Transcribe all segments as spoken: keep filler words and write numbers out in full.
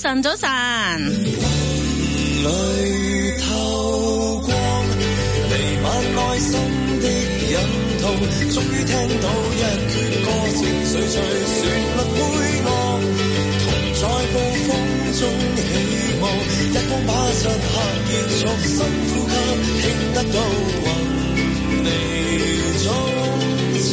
晨，早晨。 淚透光，彌漫內心的隱痛，終於聽到一闕歌，情緒隨旋律配樂，同在暴風中起舞，一光把漆黑結束，深呼吸，聽得到雲你鍾情。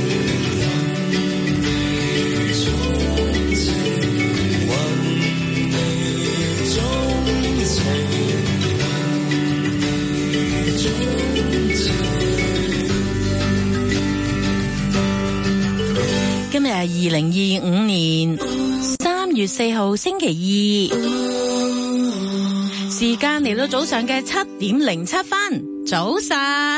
今日係二零二五年三月四號星期二，時間嚟到早上嘅七點零七分，早晨。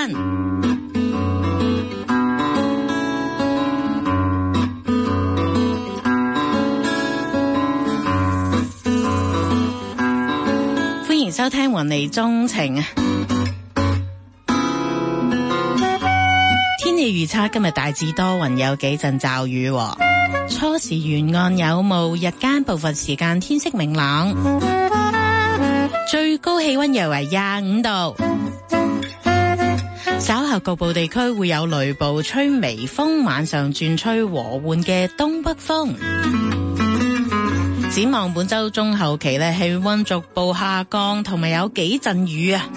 歡迎收聽雲妮鍾情。天氣預測今日大致多雲，有幾陣驟雨，初時沿岸有霧，日間部分時間天色明朗，最高氣溫約為廿五度。稍後局部地區會有雷暴，吹微風，晚上轉吹和緩嘅東北風。展望本周中後期呢，氣溫逐步下降，同埋有幾陣雨啊。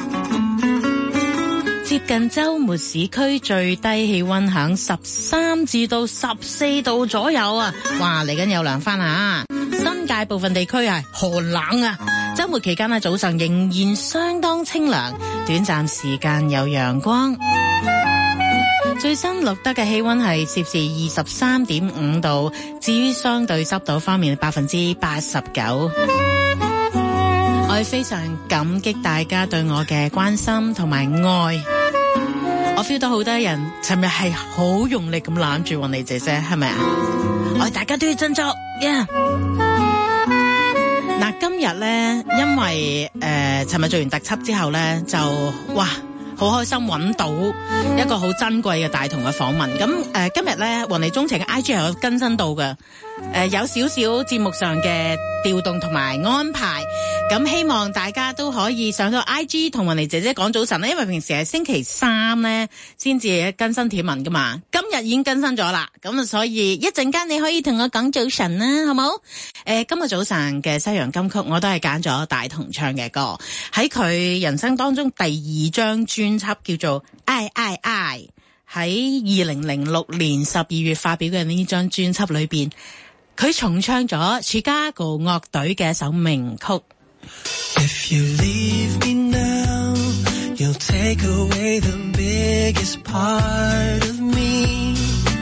接近周末，市區最低氣溫響十三至到十四度左右啊！哇，嚟緊有涼翻啊！新界部分地區係寒冷啊！周末期間呢，早上仍然相當清涼，短暫時間有陽光。最新錄得嘅氣溫係攝氏二十三點五度，至於相對濕度方面，百分之八十九。我係非常感激大家對我嘅關心同埋愛。我 feel 到好多人尋日係好用力咁攬住雲妮姐姐，係咪啊？我哋大家都要振作，呀、yeah！嗱，今日咧，因為誒尋日做完特輯之後咧，就哇好開心揾到一個好珍貴嘅大同嘅訪問。咁誒、呃、今日咧，雲妮鍾情嘅 I G 係有更新到嘅，誒、呃、有少少節目上嘅調動同埋安排。咁希望大家都可以上到 I G 同雲妮姐姐講早晨啦，因為平時係星期三咧先至更新貼文噶嘛，今日已經更新咗啦，咁啊所以一陣間你可以同我講早晨啦，好冇？誒、呃，今日早上嘅西洋金曲我都係揀咗大同唱嘅歌，喺佢人生當中第二張專輯叫做《愛愛愛》，喺二零零六年十二月發表嘅呢張專輯裏邊，佢重唱咗 Chicago 樂隊嘅一首名曲。 If you leave me now, you'll take away the biggest part of me.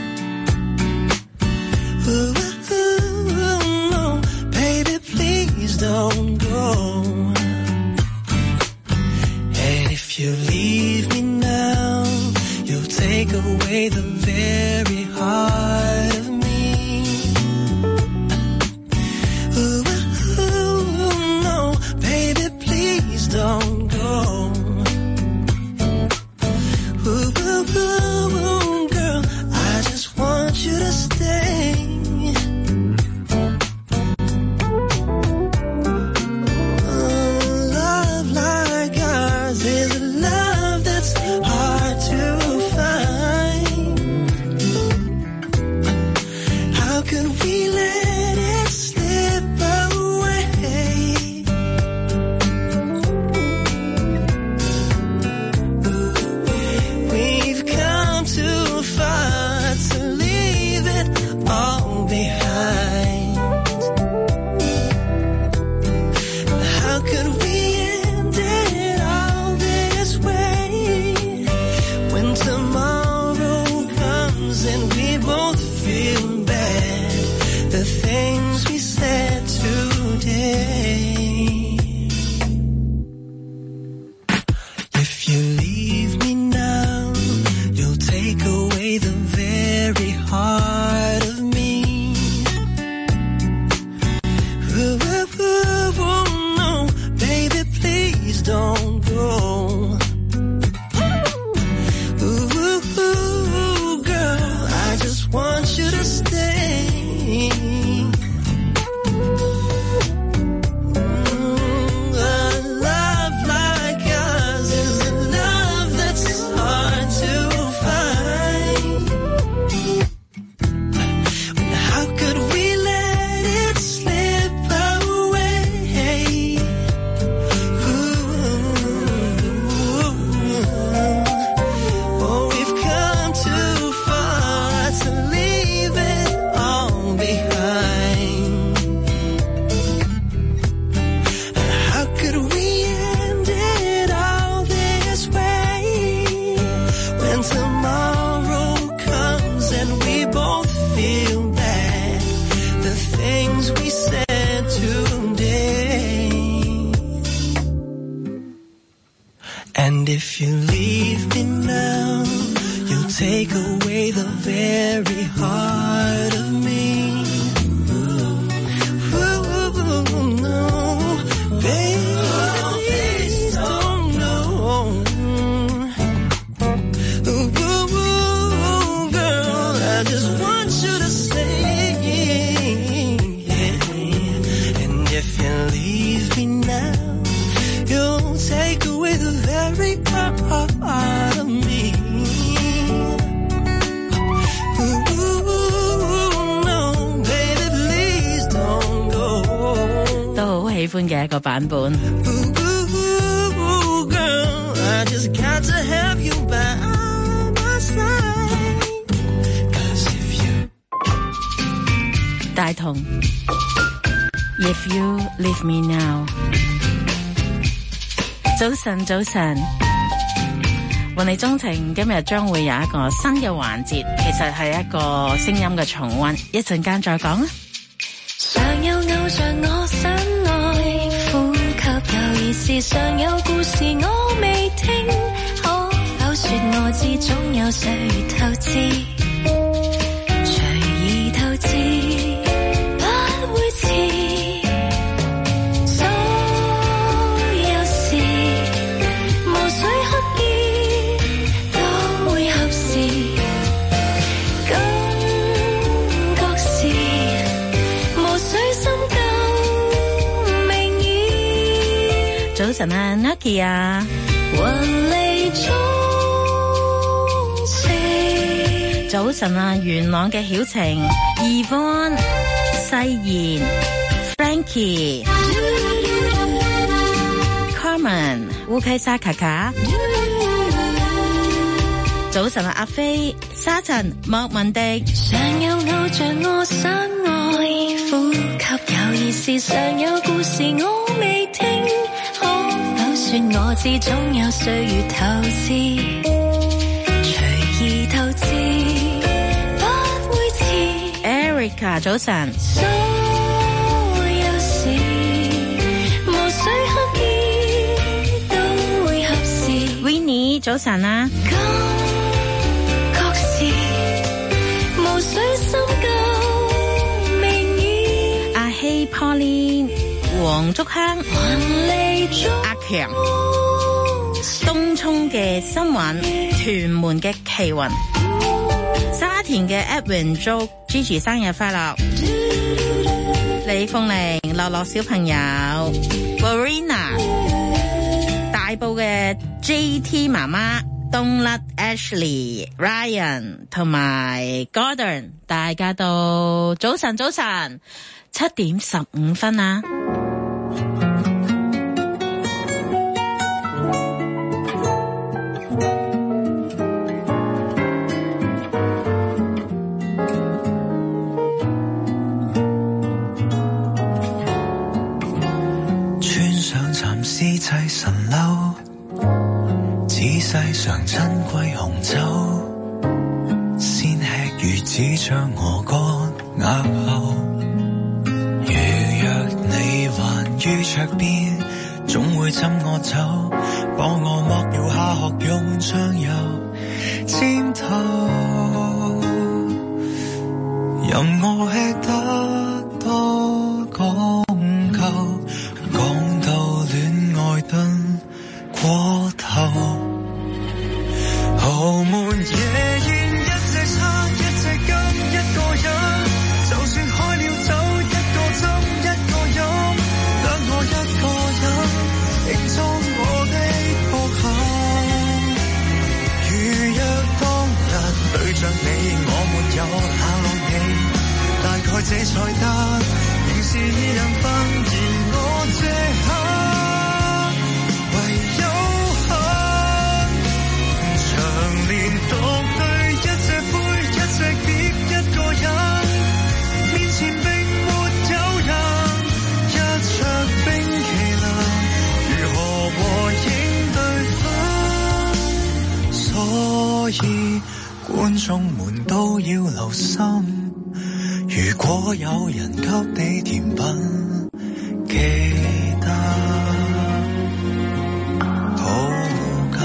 Ooh, ooh, no, baby, please don't go. And if you leave me now, you'll take away the very heart of me. Ooh, don't go. Ooh, ooh, ooh, girl, I just want you to stay. Oh, love like ours is a love that's hard to find. And if you leave me now, you'll take away the very heart of me. Ooh, no, baby, please don't know. Ooh, girl, I just want you to stay. And if you leave me now, you'll take away the very heart of me. Ooh, no, baby, please don't go. 都好喜歡嘅一個版本。 Ooh, girl, I just got to have you by my side. 'Cause if you 大同 If you leave me now。早晨，早晨，雲裏鍾情今日將會有一個新嘅環節，其實係一個聲音嘅重溫，一陣間再講啊。 常有偶像我想愛，呼吸有意思，常有故事我未聽，可否說我知總有歲月透支，隨意透支，不會遲。 早晨啊 Nucky 啊，早晨啊元朗嘅曉晴 Yvonne 西妍 Frankie Carmen 烏溪沙卡卡，早晨啊阿飛沙塵莫文迪， 常有偶像我想愛，呼吸有意思，常有故事我未聽，說我知總有歲月透支，隨意透支，不會遲。 Erica 早晨， 所有事無需刻意都會合時。 Winnie 早晨啊， 感覺是無需深究明意。 阿希 Pauline 黃竹坑阿強東涌嘅新雲，屯門嘅奇雲，沙田嘅 Edwin 祝 Gigi 生日快樂，李鳳玲樂樂小朋友 Verena 大埔嘅 J T 媽媽東甩 Ashley Ryan 同埋 Gordon， 大家都早晨早晨，七點十五分啊。 絲際神褸，仔細嘗珍貴紅酒，先吃魚子將我乾鴨後。如若你還於桌邊，總會斟我酒，幫我剝掉下學用醬油尖頭，任我吃得多講究，講到戀愛燉過頭。豪門夜宴一隻叉一隻金一個人，就算開了酒一個斟一個飲，得我一個人慶祝我的國幸。如若當日對着你我沒有冷落你，大概這才得仍是二人份，而我這刻唯有長年獨對一隻杯一隻碟一個人，面前並沒有人，一桌冰淇淋如何和應對分？所以觀眾們都要留心，如果有人給你甜品，記得好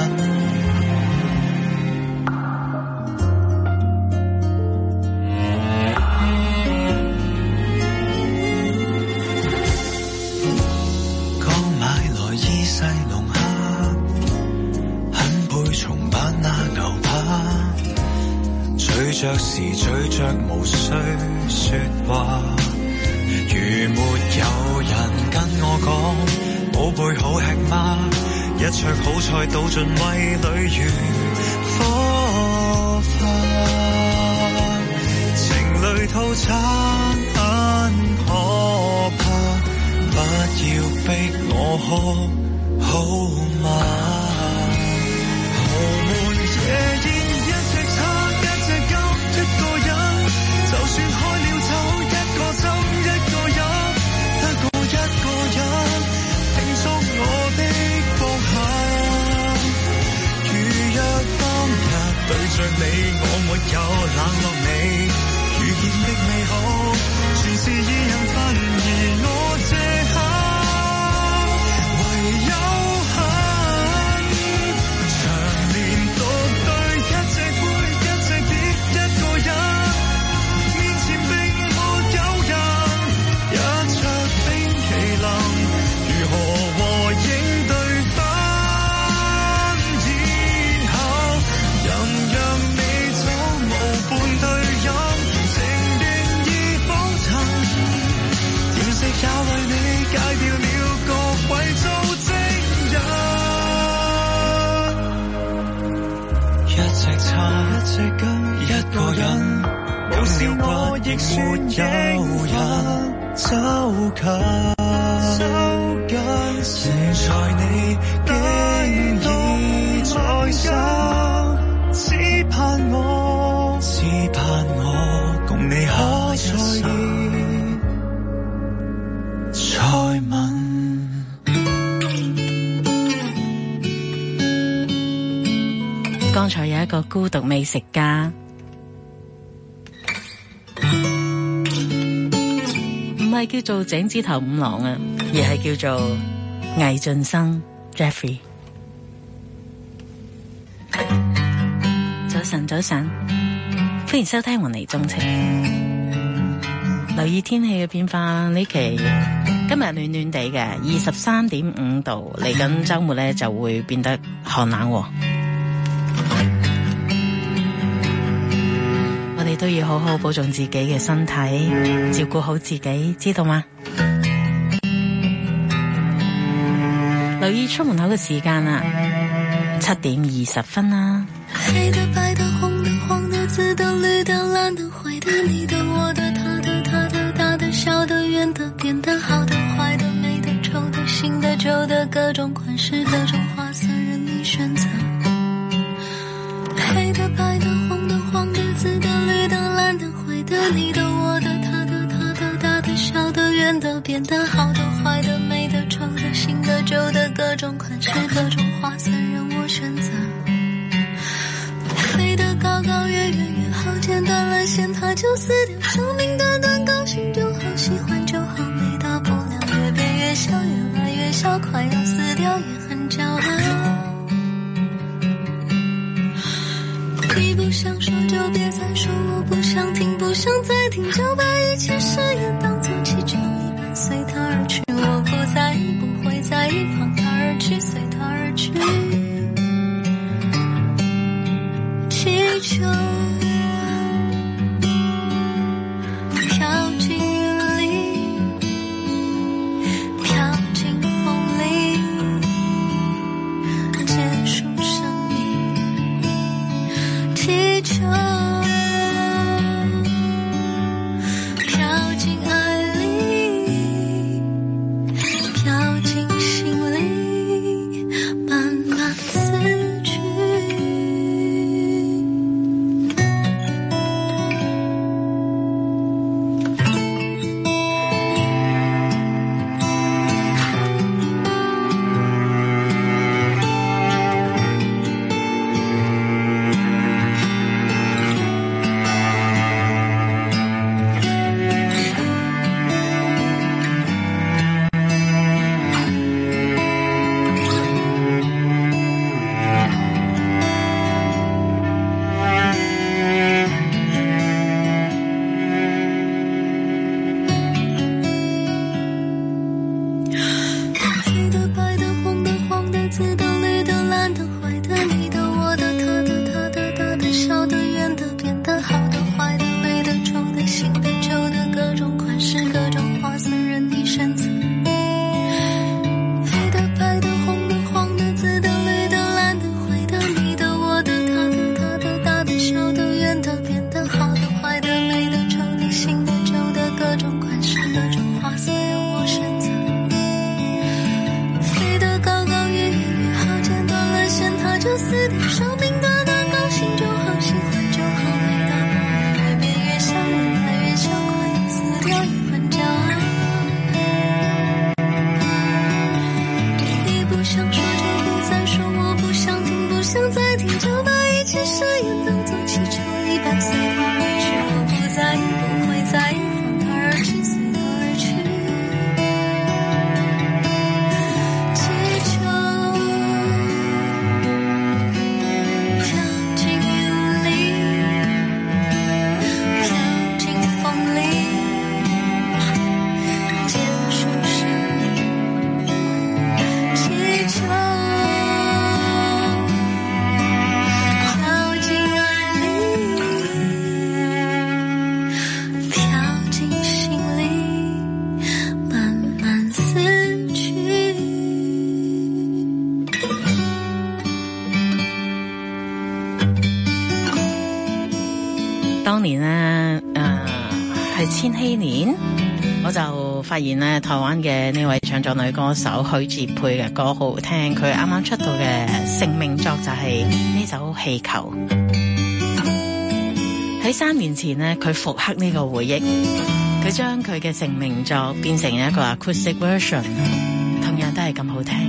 買來依西龍蝦，很配重版那牛扒，咀嚼時咀嚼無需說話，如沒有人跟我講，寶貝好吃嗎？一桌好菜倒進胃裏如火花，情侶套餐可怕，不要逼我喝好嗎？豪門夜宴一隻餐一隻金一個人，就算開了酒一個針一個人，得我一個人慶祝我的放下。如若當日對着你我沒有冷落你，遇見的美好全是二人份，而我這刻唯有恨，長年獨對一隻杯一隻碟一個人，面前並沒有人，一桌冰淇淋如何和應對分，然後任讓你走無伴對飲，情願已風塵，甜食也為你戒掉了各位做證人。一隻餐一隻羹一個人，無視我亦算有人走近，現在你竟已在生，只盼我只盼我共你下一生再吻。 剛才有一個孤獨美食家，唔係叫做井字頭五郎啊，而係叫做魏晉生 Jeffrey。早晨，早晨，歡迎收聽雲尼鍾情。留意天氣嘅變化，呢期今日暖暖地嘅，二十三點五度，嚟緊週末咧就會變得寒冷喎。我哋都要好好保重自己嘅身體，照顧好自己，知道嗎？留意出門口嘅時間啊，七點二十分啦。 黑的白的紅的黃的紫的綠的藍的灰的你的我的他的他的大的小的圓的扁的好的壞的美的醜的新的舊的各種款式各種花色任你選擇。黑的白的紅的黃的紫的綠的藍的灰的你的我的他的他的大的小的圓的扁的好的壞的美的醜的新的舊的各種款式各種花色任我選擇。飛得高高遠遠遠好剪斷了線它就死掉，生命短短高興就好喜歡就好沒大不了，越變越小越來越小快要死掉也很驕傲。你不想說就別再說，我不想聽不想再聽，就把一切誓言當作氣球一般隨它而去，我不在意不會在意放它而去隨它而去。氣球飄進雨裡飄進風裡結束生命，氣球飄就死掉，生命短短，高兴就好，喜欢就好，没大不了，越变越像人，爱越像快，死掉也很骄傲。你不想说就不再说，我不想听，不想再听，就把一切誓言当作气球，一百岁后回去，我不在意，不会在意，放它而去，随它而去。 當年呢，誒、呃、係千禧年，我就發現咧，台灣嘅呢位唱作女歌手許智佩嘅歌好好聽，佢啱啱出道嘅成名作就係呢首氣球。喺三年前呢，佢復刻呢個回憶，佢將佢嘅成名作變成一個 acoustic version， 同樣都係咁好聽。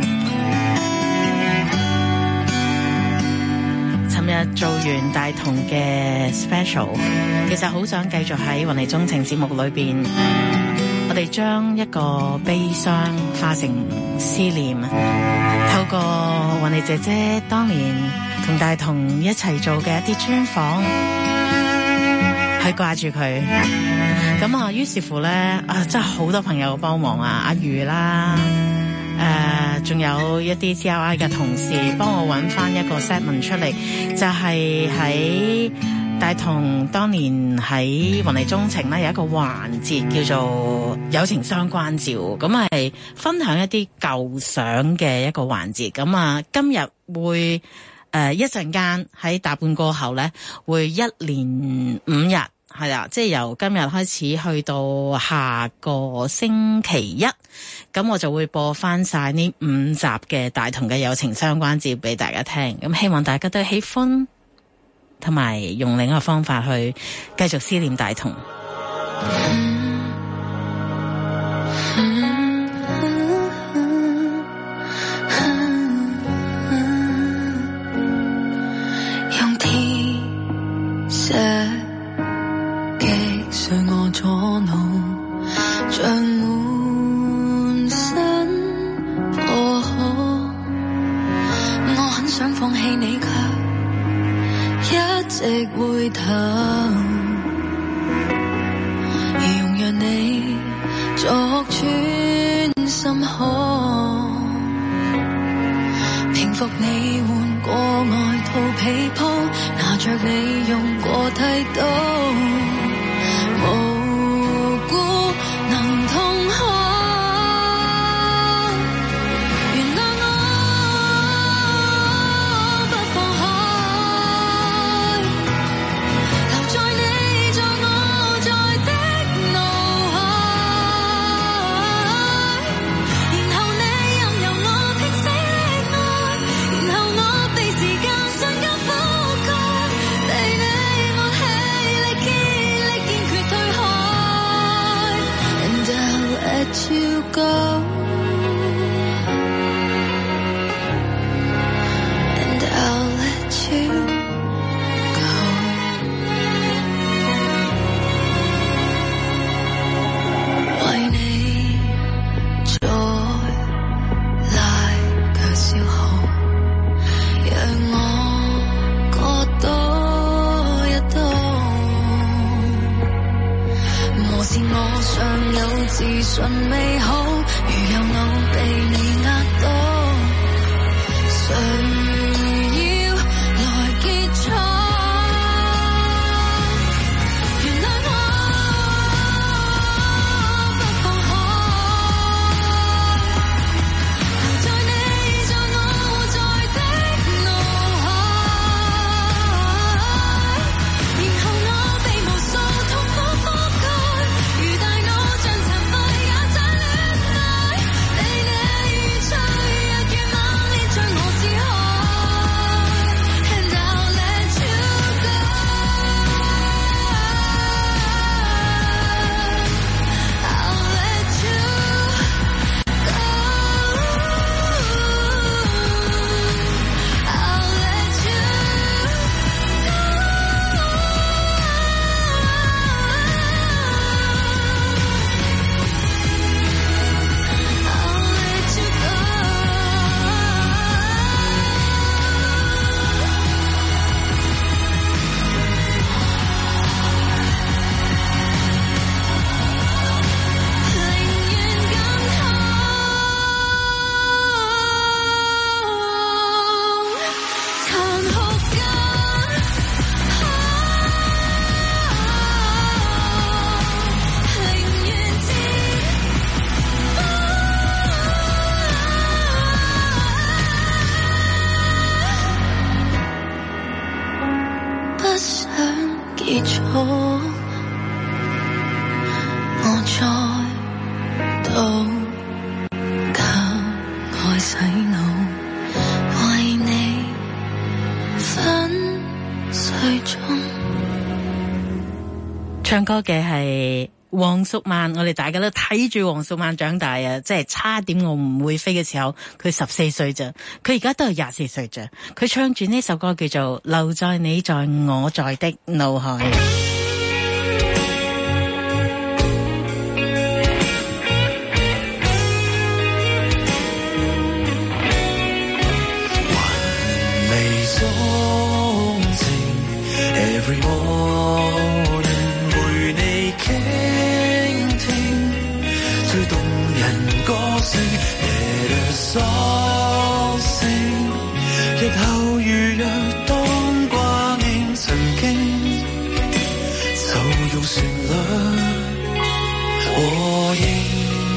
今日做完大同嘅 special， 其實好想繼續喺雲尼鍾情節目裏邊，我哋將一個悲傷化成思念，透過雲尼姐姐當年同大同一齊做嘅一啲專訪，去掛住佢。咁啊，於是乎咧，啊真係好多朋友幫忙啊，阿如啦。誒、呃，仲有一啲 G L I 嘅同事幫我揾翻一個 segment 出嚟，就係、是、喺大同當年喺雲尼鍾情咧有一個環節叫做友情相關照，咁係分享一啲舊相嘅一個環節。咁啊，今日會誒、呃、一陣間喺大半過後咧，會一連五日。係啦，即係由今日開始去到下個星期一，咁我就會播翻晒呢五集嘅大同嘅友情相關照俾大家聽，咁希望大家都喜歡，同埋用另一個方法去繼續思念大同。 用天寫碎我左腦，像滿身破殼。我很想放棄你，卻一直回頭，容讓你作穿心河，平復你換過外套被鋪，拿着你用過剃刀。無辜能痛哭，原諒我不放開，留在你在我在的腦海，然後你任由我拼死溺愛，然後我被時間瞬間覆蓋，被你抹氣力竭力堅決退開 And I'll let you go And I'll let you go 為你再拉卻消耗，讓我過多一多，磨蝕我尚有自信美好，如有偶被你壓倒，誰要來結束？原諒我不放開，留在你在我在的腦海，然後我被無數痛苦覆蓋，如大腦像殘廢也想戀愛，被你越唱結束，我再度靠愛洗腦，為你粉碎中。 唱歌嘅係黃淑曼，我哋大家都睇住黃淑曼長大啊！即係差點我唔會飛嘅時候，佢十四歲咋，佢而家都係廿四歲咋。佢唱住呢首歌叫做《留在你在我在的腦海》。 還未鐘情 ，Every morning 陪你傾聽最動人歌聲 ，Let us all sing， 日後如若當掛念曾經，就用旋律和應。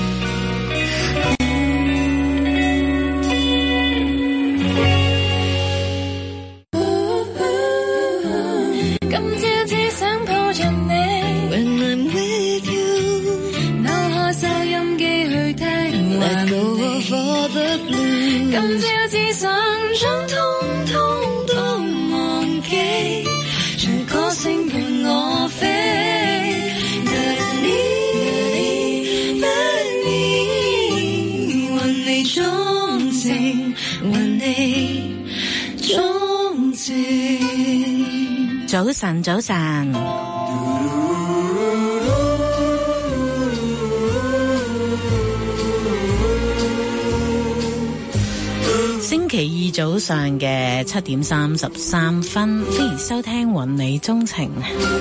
今朝只想將通通都忘記，隨歌聲伴我飛。為你鍾情，為你鍾情。 早晨，早晨。星期二早上嘅七點三十三分，歡迎收聽雲你鍾情。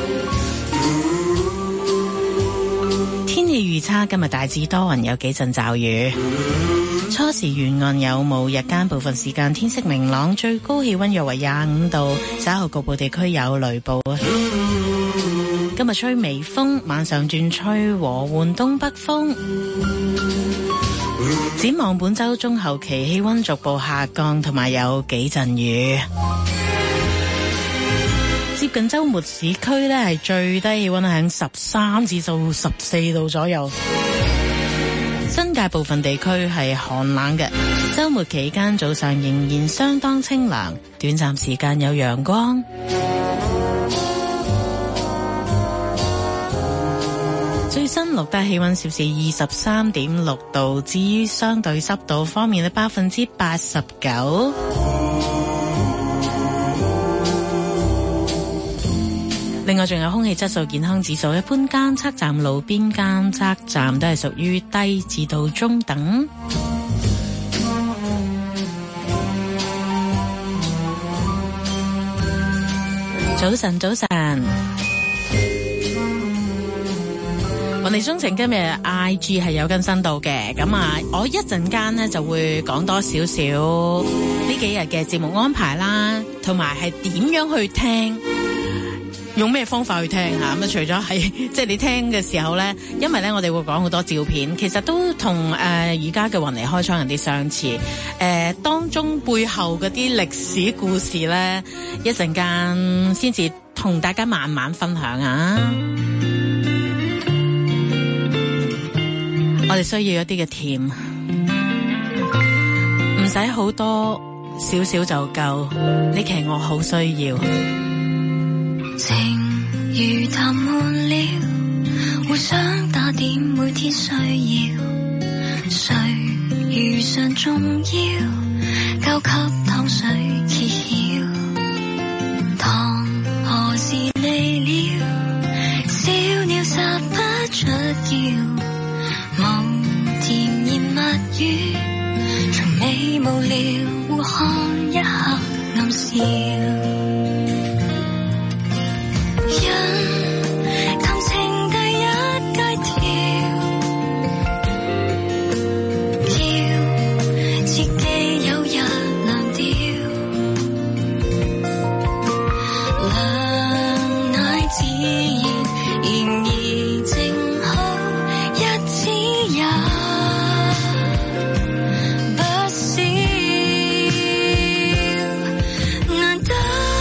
天氣預測今日大致多雲，有幾陣驟雨。初時沿岸有霧，日間部分時間天色明朗，最高氣溫約為廿五度，稍後局部地區有雷暴啊。今日吹微風，晚上轉吹和緩東北風。展望本周中後期氣溫逐步下降，同埋有幾陣雨。接近周末市區呢係最低氣溫喺十三至到十四度左右，新界部分地區係寒冷嘅。周末期間早上仍然相當清涼，短暫時間有陽光。最新錄得氣溫攝氏二十三點六度，至於相對濕度方面咧，百分之八十九。另外仲有空氣質素健康指數，一般監測站、路邊監測站都係屬於低至到中等。早晨，早晨。我哋鍾情今日 I G 係有更新到嘅，咁啊，我一陣間呢就會講多少少呢幾日嘅節目安排啦，同埋係點樣去聽，用咩方法去聽啊？咁啊，除咗係即係你聽嘅時候呢，因為呢我哋會講好多照片，其實都同誒而家嘅雲尼開窗有啲相似，誒、呃、當中背後嗰啲歷史故事呢，一陣間先至同大家慢慢分享啊！我哋需要一啲嘅甜，唔使好多，少少就夠。呢期我好需要。 情如談悶了，互相打點每天需要，誰如常重要，交給湯水揭曉。糖何時離了，小鳥撒不出腰。無甜言蜜語，從未無聊，互看一刻暗笑。人談情第一階跳，要切記有日涼掉。涼乃自然，然而正好一次也不少，難得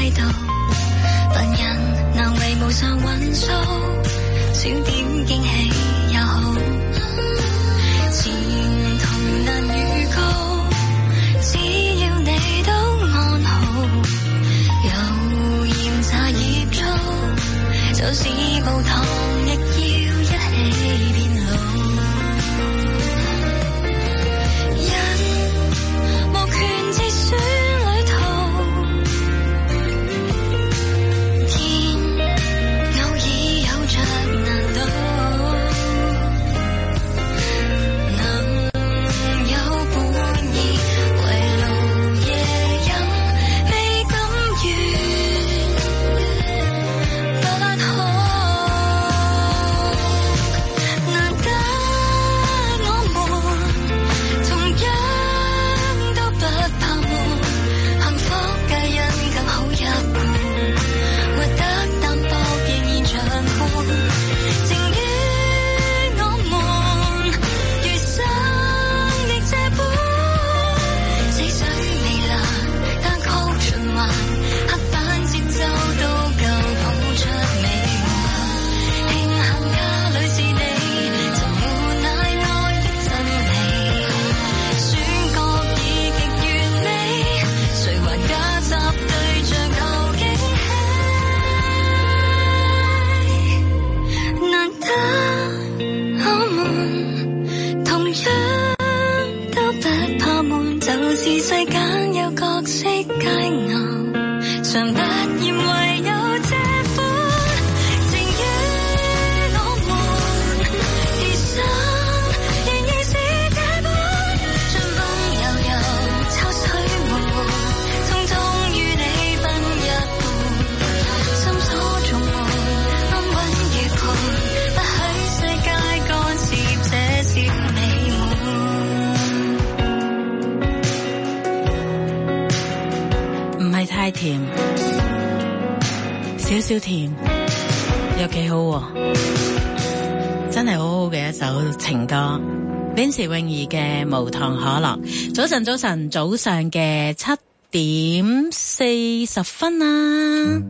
度，凡人難為無常運數，少點驚喜也好，前途難預告，只要你都安好，有厭茶葉醋，就是無糖亦要一起變老。人無權自選旅途，天偶爾有着難度，能有伴兒圍爐夜飲，未甘願不可，難得我們同樣都不怕悶，幸福皆因更好一半，活得淡薄仍然長伴，情於我們餘生亦這般，死水微瀾，單曲循環，黑板節奏都夠譜出美華，慶幸家裏是你，曾無奈愛的真理，選角已極完美，誰還假雜對象舊驚喜，難得我們同樣都不怕悶，就是世間有各式佳肴，常不厭唯有這款，情於我們餘生仍然是這般，春風悠悠，秋水悶悶，通通與你分一半，心所從沒安穩如盤，不許世界干涉這小美滿。 唔係太甜，少少甜又幾好喎，真係好好嘅一首情歌。Lindsay 泳兒嘅無糖可樂。早晨早晨，早上嘅七點四十分啊！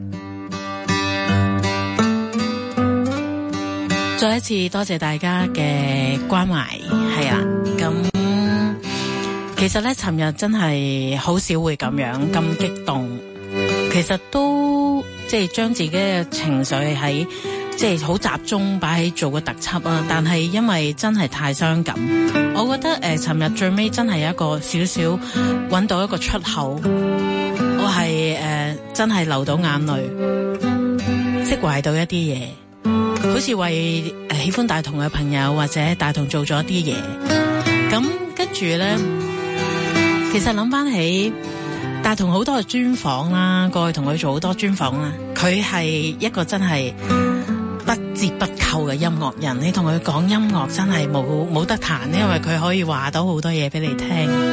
再一次多謝大家嘅關懷，係啊，咁其實咧，尋日真係好少會咁樣咁激動，其實都即係將自己嘅情緒喺即係好集中擺喺做個特輯啊，但係因為真係太傷感，我覺得誒，尋日最尾真係有一個少少揾到一個出口，我係誒、呃、真係流到眼淚，釋懷到一啲嘢。好似為誒喜歡大同嘅朋友或者大同做咗啲嘢，咁跟住咧，其實諗翻起大同好多嘅專訪啦，過去同佢做好多專訪啦，佢係一個真係不折不扣嘅音樂人。你同佢講音樂真係冇冇得彈，因為佢可以話到好多嘢俾你聽。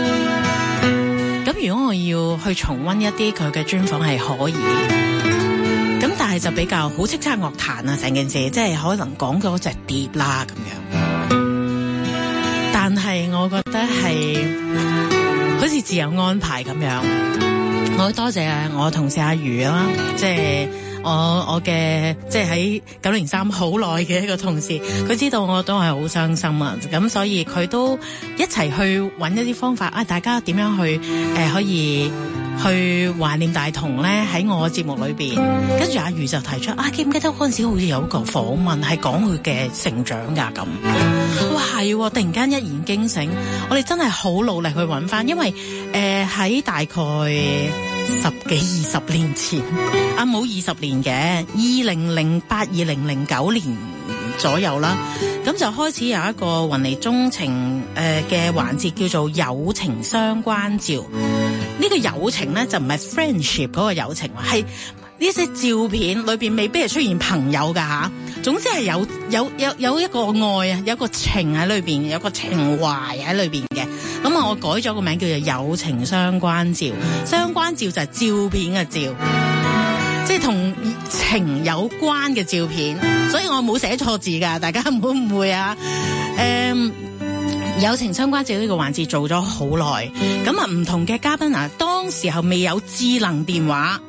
咁如果我要去重溫一啲佢嘅專訪係可以。咁但係就比較好叱咤樂壇啊，成件事即係可能講嗰隻碟啦咁樣。但係我覺得係好似自有安排咁樣。我好多謝我同事阿余啦，即係我我嘅即係喺九零三好耐嘅一個同事，佢知道我都係好傷心啊，咁所以佢都一齊去揾一啲方法啊，大家點樣去誒、呃、可以去懷念大同咧？喺我節目裏邊，跟住阿余就提出啊，記唔記得嗰陣時好似有一個訪問係講佢嘅成長㗎咁？哇係、哦，突然間一言驚醒，我哋真係好努力去揾翻，因為誒喺、呃、大概十幾二十年前，啊冇二十年嘅，二零零八、二零零九年左右啦，咁就開始有一個雲尼鍾情誒嘅環節，叫做友情相關照。呢個友情咧就唔係 friendship 嗰個友情，係呢些照片裏邊未必係出現朋友噶吓，總之係有有有有一個愛啊，有一個情喺裏邊，有個情懷喺裏邊嘅。咁啊，我改咗個名叫做友情相關照，相關照就係照片嘅照，即係同情有關嘅照片，所以我冇寫錯字噶，大家唔好誤會啊。誒、嗯。友情相關照呢個環節做咗好耐，咁啊唔同嘅嘉賓啊，當時候未有智能電話，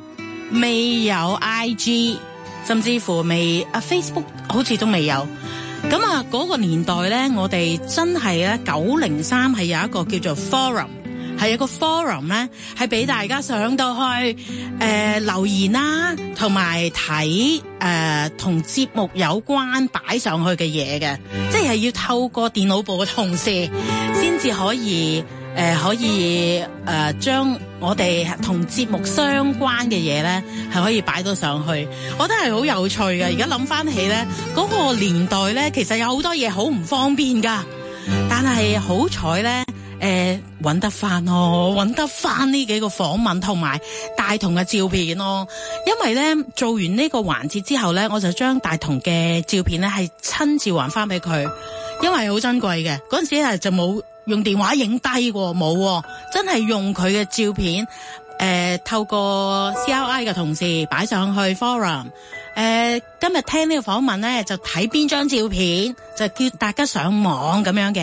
未有 I G， 甚至乎未啊 Facebook 好似都未有。咁啊嗰個年代咧，我哋真係咧九零三係有一個叫做 forum， 係有個 forum 咧係俾大家上到去誒、呃、留言啦，同埋睇誒同節目有關擺上去嘅嘢嘅，即係要透過電腦部嘅同事先至可以。誒、呃、可以誒將、呃、我哋同節目相關嘅嘢咧，係可以擺到上去，我覺得係好有趣嘅。而家諗翻起咧，嗰、那個年代咧，其實有好多嘢好唔方便噶，但係好彩咧，誒揾得翻咯，揾得翻呢幾個訪問同埋大同嘅照片咯。因為咧做完呢個環節之後咧，我就將大同嘅照片咧係親自還翻俾佢，因為好珍貴嘅。嗰陣時係就冇用電話影低喎，冇，真係用佢嘅照片，誒、呃、透過 C R I 嘅同事擺上去 forum， 誒、呃、今日聽呢個訪問咧，就睇邊張照片，就叫大家上網咁樣嘅，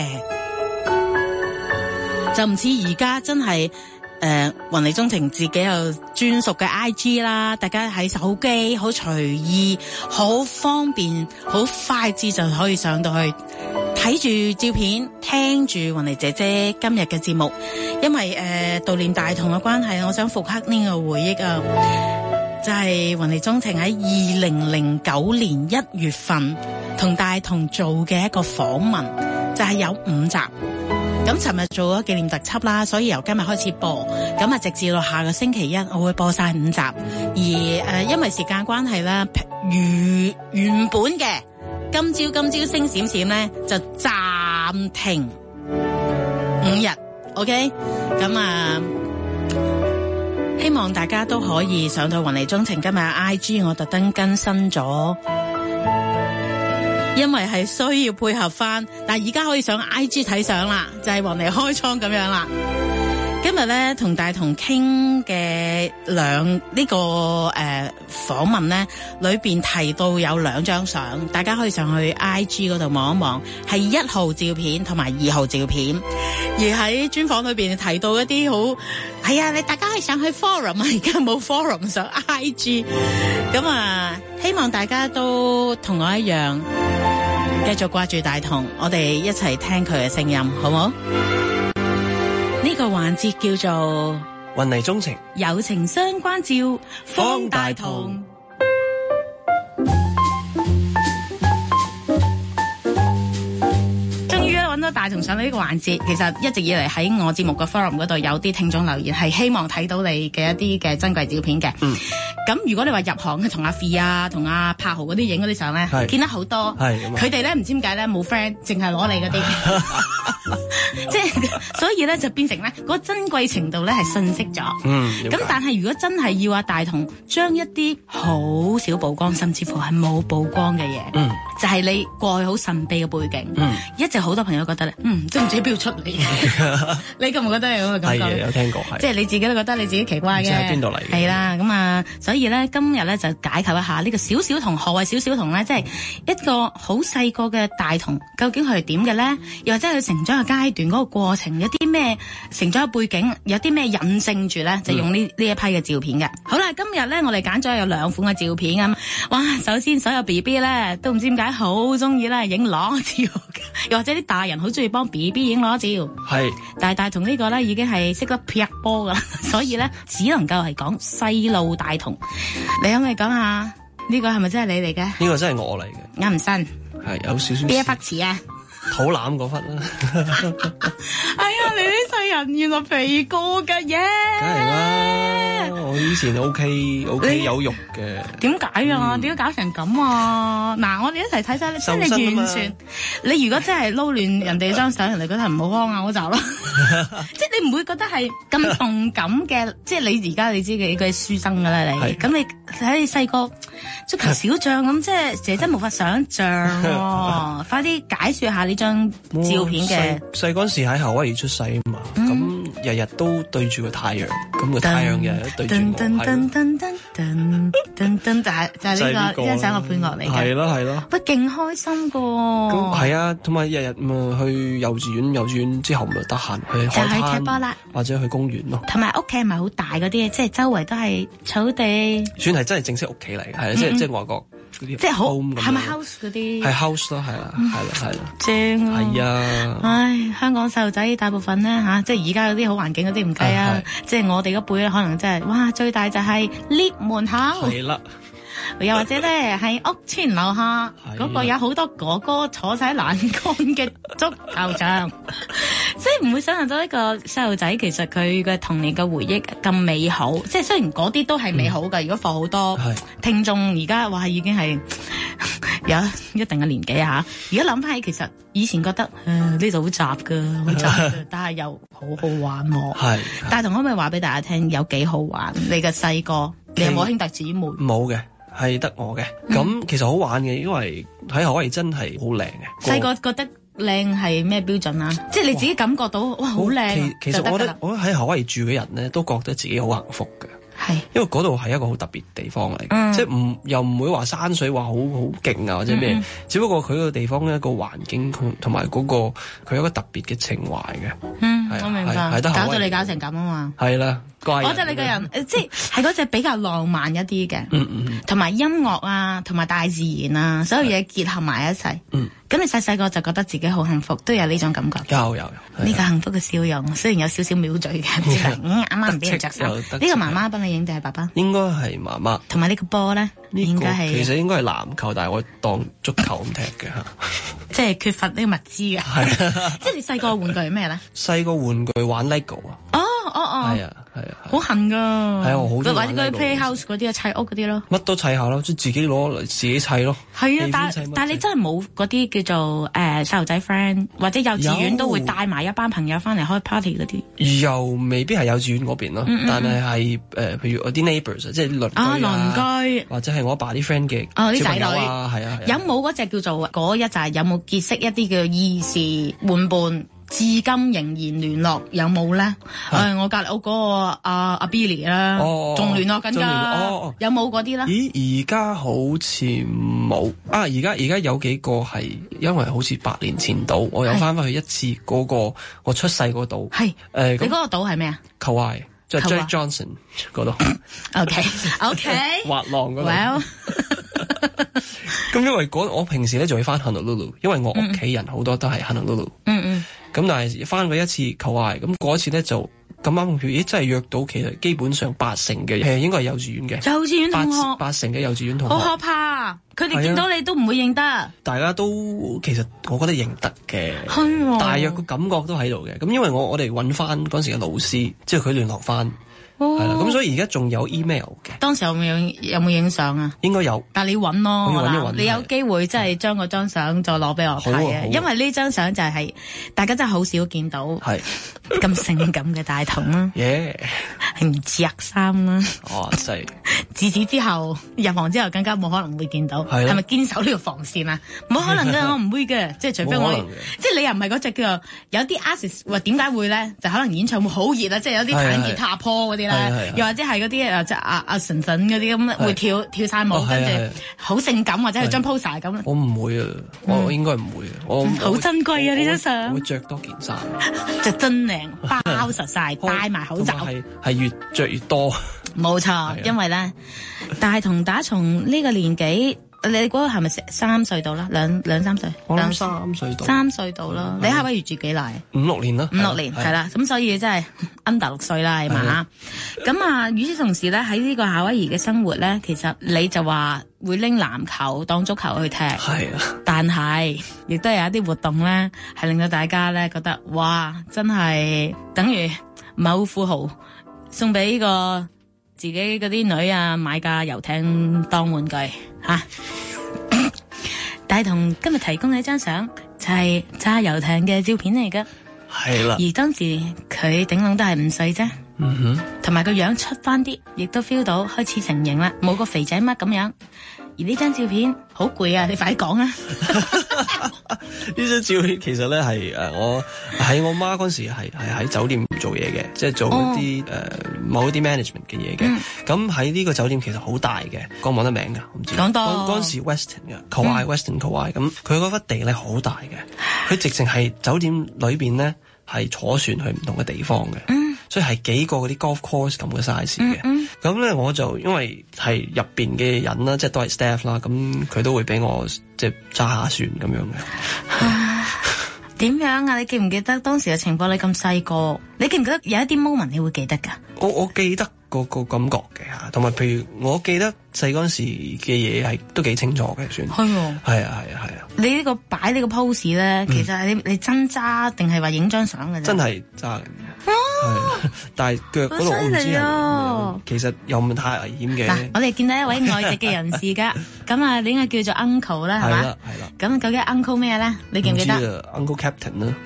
就唔似而家真係誒雲嚟鍾情自己有專屬嘅 I G 啦，大家喺手機好隨意、好方便、好快捷就可以上到去。睇住照片，聽住雲妮姐姐今日嘅節目，因為誒、呃、悼念大同嘅關係，我想復刻呢個回憶啊，就係雲妮鍾情喺二零零九年一月份同大同做嘅一個訪問，就係、是、有五集。咁尋日做咗紀念特輯啦，所以由今日開始播，咁啊直至到下個星期一，我會播晒五集。而誒、呃、因為時間關係啦，如原本嘅。今朝今朝星閃閃咧就暫停五日 ，OK？ 咁啊，希望大家都可以上到雲妮鍾情今日 I G， 我特登更新咗，因為係需要配合翻。但係而家可以上 I G 睇相啦，就係雲妮開倉咁樣啦。今日咧同大同傾嘅兩呢個誒訪問咧，裏邊提到有兩張相，大家可以上去 I G 嗰度望一望，係一號照片同埋二號照片。而喺專訪裏邊提到一啲好係啊，你大家可以上去 forum 啊，而家冇 forum 上 I G。咁啊，希望大家都同我一樣繼續掛住大同，我哋一齊聽佢嘅聲音，好冇？呢個環節叫做雲妮鍾情， 友情相關照，方大同。終於揾到大同上到呢個環節，其實一直以嚟喺我節目嘅 forum 嗰度有啲聽眾留言，係希望睇到你嘅一啲嘅珍貴照片嘅。嗯。咁如果你話入行同阿 Fee 啊、同阿柏豪嗰啲影嗰啲相咧，見得好多。係。佢哋咧唔知點解咧冇 friend，淨係攞你嗰啲。即係，所以咧就變成咧嗰個珍貴程度咧係遜色咗。嗯。咁但係如果真係要阿大同將一啲好少曝光，甚至乎係冇曝光嘅嘢，嗯，就係你過去好神秘嘅背景，嗯，一直好多朋友覺得咧，嗯，都唔知邊度出嚟。你覺唔覺得有咁嘅感覺？係有聽過，係。即係你自己都覺得你自己奇怪嘅。喺邊度嚟？係啦，咁啊，所以咧今日咧就解構一下呢個小小童，何謂小小童咧？即係一個好細個嘅大童，究竟佢係點嘅咧？又或者佢成長嘅階段嗰個過程有啲咩成長嘅背景，有啲咩引證住咧？就用呢呢、嗯、一批嘅照片嘅。好啦，今日咧我哋揀咗有兩款嘅照片咁。哇，首先所有 B B 咧都唔知點解好中意咧影裸照，又或者啲大人好中意幫 B B 影裸照。係，但係大同呢個咧已經係識得劈波噶啦，所以咧只能夠係講細路大同。你可唔可以講下呢個係咪真係你嚟嘅？呢個真係我嚟嘅，啱唔新？係有少少。邊一忽似啊？肚腩嗰忽啦。哎呀，你呢世人原來肥過嘅嘢。梗係啦，我以前 O K O K 有肉嘅。點解啊？點解、嗯、搞成咁啊？嗱，我哋一齊睇晒，即係你完全，你如果真係撈亂人哋張相，人哋覺得係唔好看嗰集咯。即係你唔會覺得係咁動感嘅，即係你而家你知嘅嘅書生噶啦，你咁你喺你細個足球小將咁，即係姐真無法想象喎。快啲解說下呢張照片嘅。細嗰陣時喺夏威夷出世啊嘛，咁、嗯、 日日都對住個太陽，咁個太陽日日都對住我，係。 噔噔噔噔噔噔，就係就係呢個欣賞個配樂嚟嘅。 係咯係咯。 喂，勁開心噶。 咁係啊，同埋日日咪去幼稚園，幼稚園之後咪得閒去海灘， 就係踢波啦， 或者去公園咯。 同埋屋企係咪好大嗰啲？即係周圍都係草地。 算係真係正式屋企嚟嘅，係啊，即係即係外國嗰啲， 即係好係係咪 house 嗰啲？ 係 house 咯，係啦，係啦，係啦。 正啊！ 係啊。 唉，香港細路仔大部分咧嚇，即係而家嗰啲好環境嗰啲唔計啊，即係我哋嗰輩咧，可能真係哇，最大就係 lift 門口。 係啦。 又或者咧，喺屋村樓下嗰個有好多哥哥坐晒欄杆嘅足球場，即係唔會想象到一個細路仔其實佢嘅童年嘅回憶咁美好。即係雖然嗰啲都係美好㗎，嗯、如果放好多聽眾而家話已經係有一定嘅年紀嚇，而家諗翻起其實以前覺得誒呢度好雜㗎，好雜㗎，但係又好好玩喎。係，但係同可唔可以話俾大家聽有幾好玩？你嘅細個，你有冇兄弟姊妹？冇嘅。係得我嘅，咁、嗯、其實好玩嘅，因為喺夏威夷真係好靚嘅。細個覺得靚係咩標準啊？即係你自己感覺到哇好靚。 其實我覺得我喺夏威夷住嘅人咧，都覺得自己好幸福嘅。係，因為嗰度係一個好特別地方嚟嘅，嗯、即係唔又唔會話山水話好好勁啊或者咩，嗯、只不過佢個地方一個環境同埋嗰個佢有一個特別嘅情懷嘅。嗯， 我明白。搞到你搞成咁啊嘛。係啦。我覺得你個人誒，即係係嗰隻比較浪漫一啲嘅，嗯嗯，同埋音樂啊，同埋大自然啊，所有嘢結合埋一齊。嗯，咁你細細個就覺得自己好幸福，都有呢種感覺。有有有。呢個幸福嘅笑容，雖然有少少藐嘴嘅，嗯，啱啱唔俾人着手。呢個媽媽幫你影定係爸爸？應該係媽媽。同埋呢個波咧，應該係其實應該係籃球，但係我當足球咁踢嘅嚇。即係缺乏呢個物資嘅。係。即係你細個玩具係咩咧？細個玩具玩 LEGO 啊。哦哦哦。係啊係啊。好恨噶，係啊，我好中意玩 LEGO。或者嗰啲 playhouse 嗰啲啊，砌屋嗰啲咯，乜都砌下咯，即係自己攞嚟自己砌咯。係啊，但但係你真係冇嗰啲叫做誒細路仔 friend，或者幼稚園都會帶埋一班朋友翻嚟開 party 嗰啲。又未必係幼稚園嗰邊咯，但係係誒，譬如我啲 neighbours 即係鄰居啊，鄰居或者係我阿爸啲 friend 嘅小朋友啊，係啊。有冇嗰隻叫做嗰一紮？有冇結識一啲叫兒時玩伴？至今仍然聯絡有冇咧？誒、呃，我隔離屋嗰個阿阿 Billy 啦，仲聯絡緊㗎。哦、有冇嗰啲咧？咦，而家好似冇啊！而家而家有幾個係因為好似八年前到，我有翻返去一次嗰、那個我出世嗰島。係誒，呃、你嗰個島係咩啊？Kauai，即係 Jack Johnson 嗰度。OK OK，滑浪嗰度。Well 咁因為嗰我平時咧就會翻 Honolulu， 因為我屋企人好多都係 Honolulu。嗯嗯。咁但係翻過一次Kauai，咁嗰一次咧就咁啱咁巧，咦真係約到其實基本上八成嘅係應該係幼稚園嘅。幼稚園同學。八,八成嘅幼稚園同學。好可怕！佢哋見到你都唔會認得。啊、大家都其實我覺得認得嘅。係、哦。大約個感覺都喺度嘅。咁因為我我哋揾翻嗰時嘅老師，即係佢聯絡翻。係啦，咁所以而家仲有 email 嘅。當時有冇影有冇影相啊？應該有，但係你揾咯，我要揾一揾。你有機會真係將嗰張相再攞俾我睇嘅，因為呢張相就係大家真係好少見到，係咁性感嘅大童啦，耶，係唔着衫啦，哦，真係。自此之後入行之後更加冇可能會見到，係咪堅守呢個防線啊？冇可能㗎，我唔會嘅，即係除非我，即係你又唔係嗰隻叫做有啲 artist 話點解會咧？就可能演唱會好熱啊，即係有啲彈吉他坡嗰啲。又或者係嗰啲誒即係阿阿神神嗰啲咁會跳跳晒舞，跟住好性感，或者係張 poster 咁。我唔會啊，我應該唔會啊，我好珍貴啊呢張相。我會着多件衫，就真靚，包實晒，戴埋口罩，係係越着越多。冇錯，因為咧，但係同打從呢個年紀。你嗰個係咪三歲到啦？兩兩三歲？我諗三歲到。三歲到啦。你夏威夷住幾耐？五六年啦。五六年係啦，咁所以真係 under 六歲啦，係嘛？咁啊，與此同時咧，喺呢個夏威夷嘅生活咧，其實你就話會拎籃球當足球去踢。係啊。但係亦都有一啲活動咧，係令到大家咧覺得哇，真係等於某富豪送俾呢個自己嗰啲女啊買架遊艇當玩具吓。但係同今日提供嘅一張相就係揸遊艇嘅照片嚟噶，係啦。而當時佢頂籠都係五歲啫，嗯哼，同埋個樣出翻啲，亦都 feel 到開始成型啦，冇個肥仔乜咁樣。 而呢張照片好攰啊，你快啲講啊！ 呢張照片其實咧係誒我喺我媽嗰時係係喺酒店做嘢嘅，即係做一啲誒、哦呃、某一啲 management 嘅嘢嘅。咁喺呢個酒店其實好大嘅，講唔講得名㗎？我唔知。講多。嗰陣時 Westin 嘅 Kauai Westin Kauai，咁佢嗰忽地咧好大嘅，佢直情係酒店裏邊咧係坐船去唔同嘅地方嘅。嗯所以係幾個嗰啲 golf course 咁嘅 size 嘅，咁、嗯、咧、嗯、我就因為係入邊嘅人啦，即係都係 staff 啦，咁佢都會俾我即係揸下船咁樣嘅。點樣啊？你記唔記得當時嘅情況？你咁細個，你記唔記得有一啲 moment 你會記得㗎？我我記得個個感覺嘅嚇，同埋譬如我記得細嗰陣時嘅嘢係都幾清楚嘅，算係喎。係啊係啊係啊！你呢個擺呢個 pose 咧，其實係你你真揸定係話影張相嘅啫？真係揸嘅。係，但係腳嗰度我唔知啊。其實又唔太危險嘅。嗱，我哋見到一位外籍嘅人士噶，咁啊，你應該叫做 uncle 啦，係嘛？係啦，係啦。咁究竟 uncle 咩咧？你記唔記得 ？Uncle Captain 啦。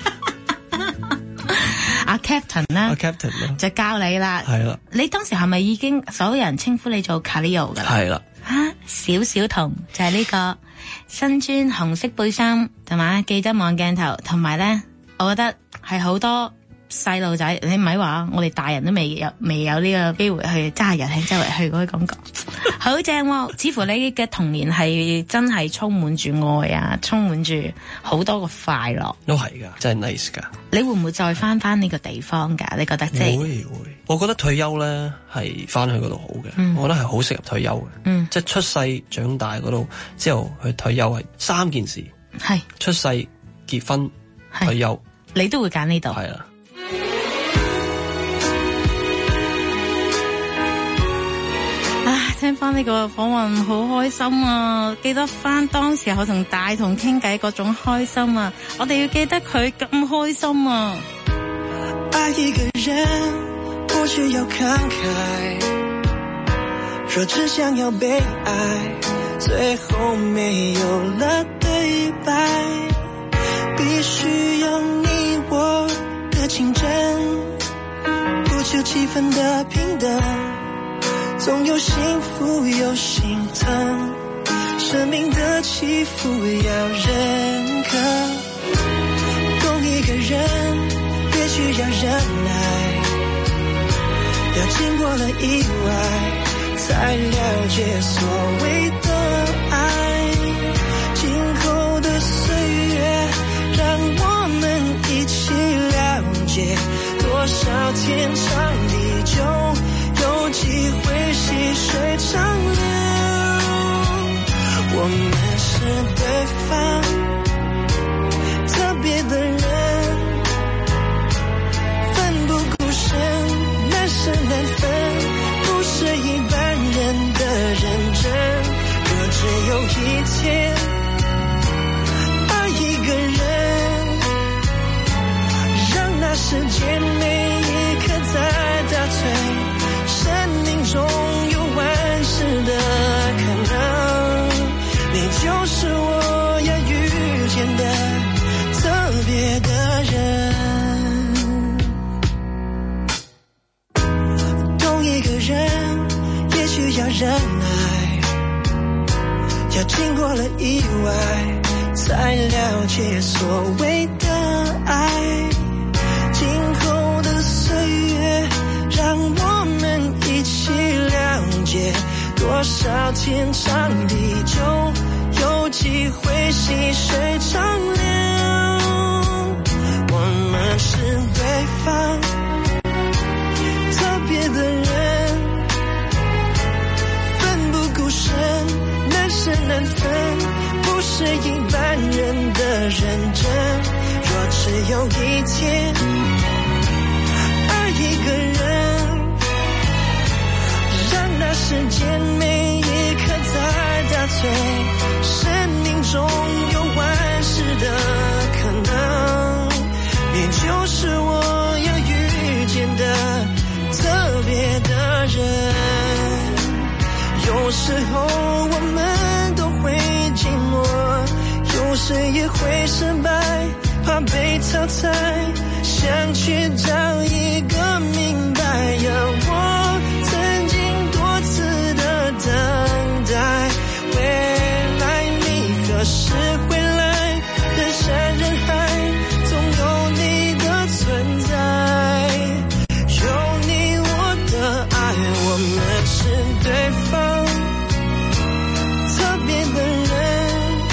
阿 Captain 啦，阿 Captain 啦，就教你啦。係啦。你當時係咪已經所有人稱呼你做 Kaleo 噶啦？係啦。吓，小小童就係呢個身穿紅色背心，同埋記得望鏡頭，同埋咧，我覺得係好多。細路仔，你唔係話我哋大人都未有未有呢個機會去揸人喺周圍去嗰啲感覺，好正喎！似乎你嘅童年係真係充滿住愛啊，充滿住好多個快樂。都係噶，真係 nice 噶。你會唔會再翻翻呢個地方噶？你覺得即係會會？我覺得退休咧係翻去嗰度好嘅，嗯，我覺得係好適合退休嘅。嗯，即係出世長大嗰度之後去退休係三件事，係出世、結婚、退休，你都會揀呢度。係啦。聽翻呢個訪問好開心啊！記得翻當時候同大同傾偈嗰種開心啊！我哋要記得佢咁開心啊！愛一個人不需要慷慨，若只想要被愛，最後沒有了對白，必須有你我的競爭，不求氣氛的平等，總有幸福有心疼，生命的起伏要認可，懂一個人也需要忍耐，要經過了意外才了解所謂的愛，今後的歲月讓我們一起了解，多少天長地久有機會細水長流，我們是對方特別的人，奮不顧身，難捨難分，不是一般人的認真。若只有一天愛一個人，讓那時間每一刻在倒退，生命中有萬事的可能，你就是我要遇見的特別的人。懂一個人也需要忍耐，要經過了意外才了解所謂的愛，今後的歲月讓我們一起了解，多少天長地久有機會細水長流，我們是對方特別的人，奮不顧身，難捨難分，不是一般人的認真。若只有一天愛一個人，讓那時間每一刻在倒退，生命中有萬事的可能，你就是我要遇見的特別的人。有時候我們都會寂寞，有時也會失敗，怕被淘汰，想去找一個明白。我曾經多次的等待。 回來，人山人海，總有你的存在，有你我的愛，我們是對方特別的人，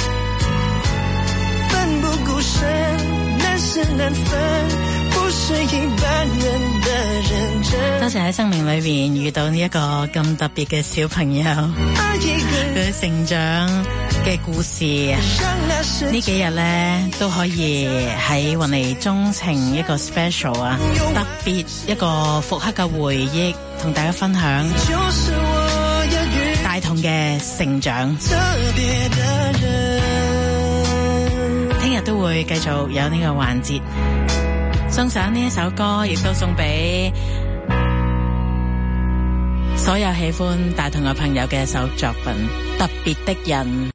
奮不顧身，難捨難分，不是一般人的認真。 多謝喺生命裏邊遇到呢一個咁特別嘅小朋友，佢成長嘅故事，呢幾日呢都可以喺雲尼鍾情一個 special 啊，特別一個復刻嘅回憶同大家分享大同嘅成長。聽日都會繼續有呢個環節，送上呢一首歌，亦都送俾所有喜歡大同嘅朋友嘅一首作品，特別的人。